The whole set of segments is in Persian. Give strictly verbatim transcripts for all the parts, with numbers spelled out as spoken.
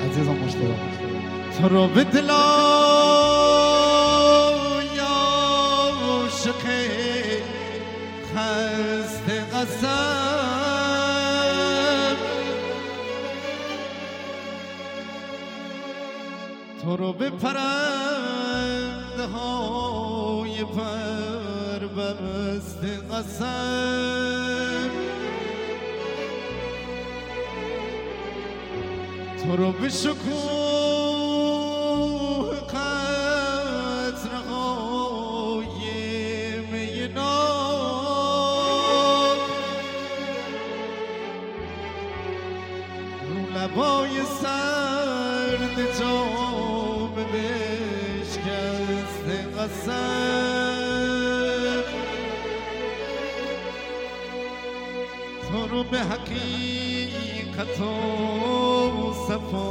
عزیزم مشتاق تو رو به دل عاشق خسته قسم تو رو به پرنده های پر بسته قسم تو رو به شکوه قطرهای می ناب رو لبای سرد جام بشکسته قسم تو رو به حقیقت و صفا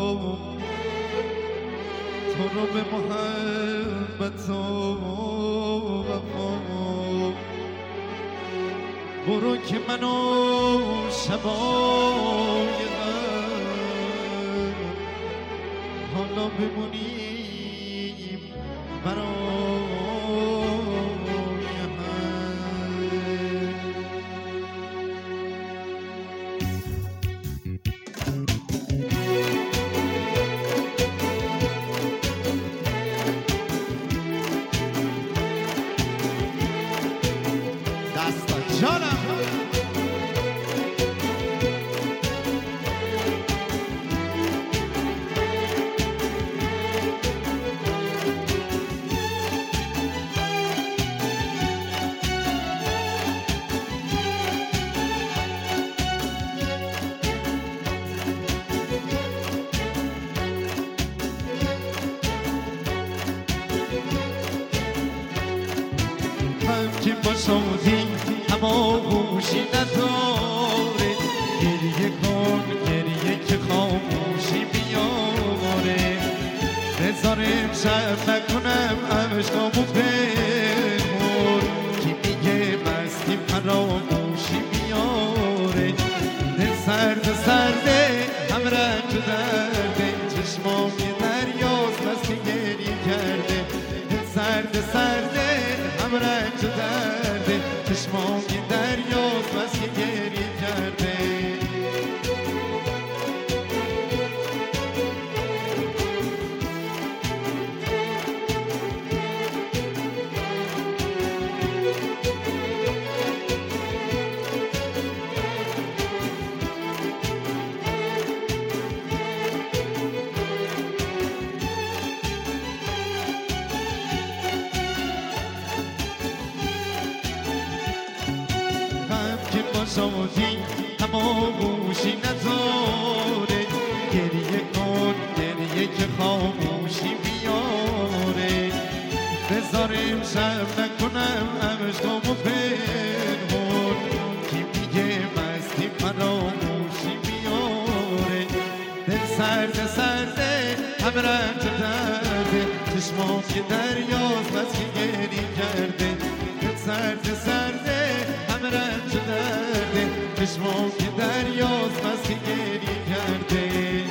تو رو به محبت و وفا برو که منو شبای غم حالا بمونیم برای هم جانم من که با شادی اما گوشی نداره گریه کن گریه که خاموشی بیاره بذار امشب نکنم عشقامو پنهون کی میگه مستی فراموشی بیاره دل سرد سرده هم رنج و درده چشمام یه دریاست بس که گریه کرده دل سرد سرده هم رنج و درده چشمام یه دریاست بس که گریه کرده شادی اما گوشی نداره گریه کن گریه که خاموشی بیاره بذار امشب نکنم عشقامو پنهون کی میگه مستی فراموشی بیاره دل سرد سرده هم رنج درده چشمام که دریاست بس که گریه کرده دل سرد سرده هم رنج درده چشمام که دریاست بس که گریه کرده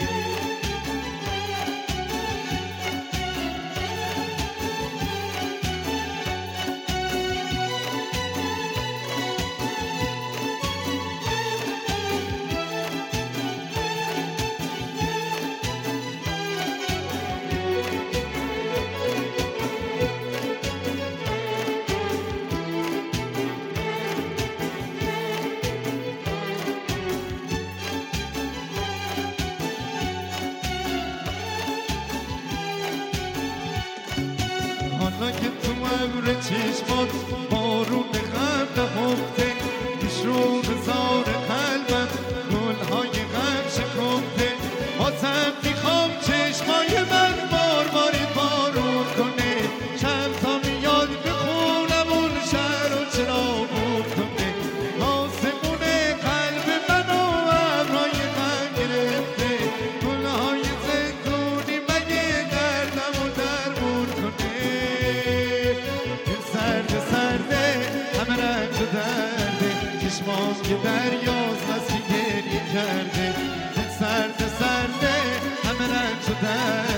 حالا که تو ابر چشمات بارون غم نهفته پیشرو بزار قلبم گلهای غم شکفته بازم میخوام چشمای من بار باری بارون کنه چند تا میاد بخونم اون شهر و چراغون کنه آسمون قلب منو ابرای غم گرفته گلهای زندونی مگه دردم و درمون کنه سرد سرده همه رنج و درده چشمام که دریاست بس که گریه کرده سرد سرده همه دردی